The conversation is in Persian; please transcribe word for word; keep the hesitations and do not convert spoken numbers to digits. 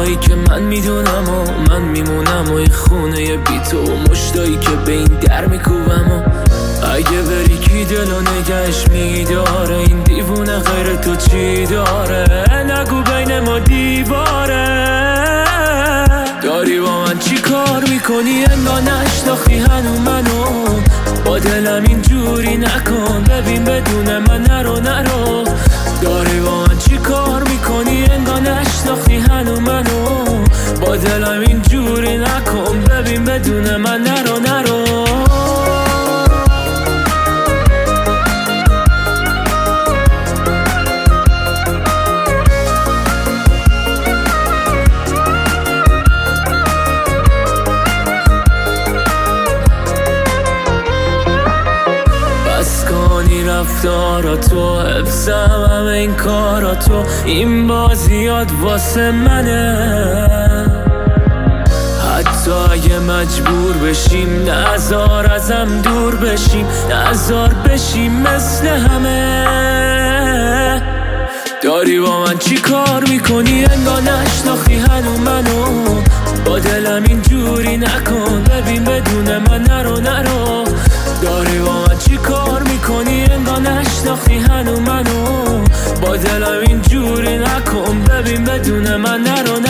جایی که من میدونم و من میمونم و این خونه بی تو و مشتایی که به این در میکوبم و اگه بری کی دلو نگهش میداره، این دیوونه غیر تو چی داره؟ نگو بین ما دیواره. داری با من چی کار میکنی انگار نشناختی هنو منو، با دلم اینجوری نکن ببین بدون من نرو نرو. داری با من چی کار میکنی انگار نشناختی هنو منو، با دلم اینجوری نکن ببین بدون من نرو نرو. رفتاراتو حفظم همه این کاراتو، این بازیات واسه منه. حتی اگه مجبور بشیم نذار ازم دور بشیم، نذار بشیم مثل همه. داری با من چی کار میکنی انگار نشناختی هنو منو، با دلم اینجوری نکن ببین بدون من نرو نرو. داری با من چی کار میکنی انگار نشناختی هنو منو، با دلم اینجوری نکن ببین بدون من نرو نرو.